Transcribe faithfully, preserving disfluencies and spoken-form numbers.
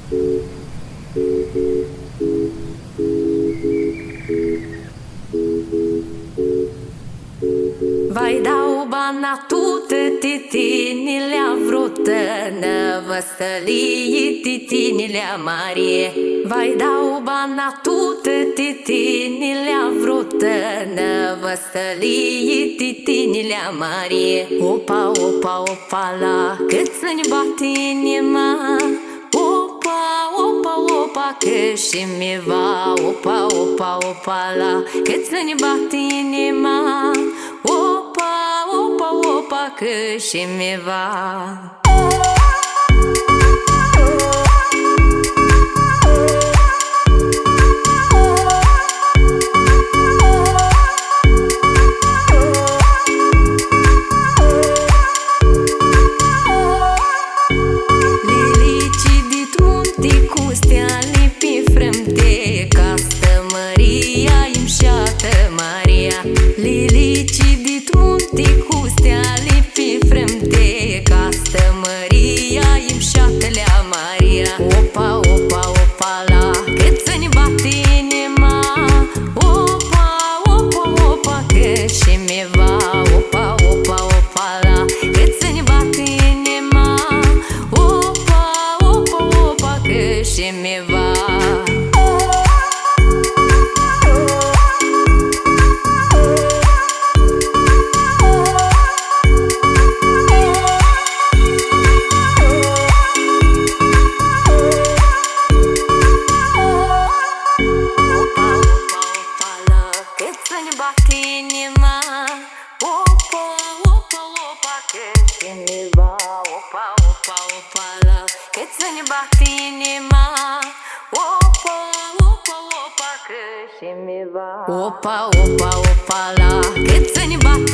Vai dau bana tutte titinile avrute ne văstălii titinile Marie. Vai dau bana tutte titinile avrute ne văstălii titinile Marie. Opa, opa, opa la cât să-ni bate inima. Opa, opa, opa că și mi va. Opa, opa, opa la cât să-ni bate inima. Opa, opa, opa că și mi va. Opa, opa, opa la cât să-ni bate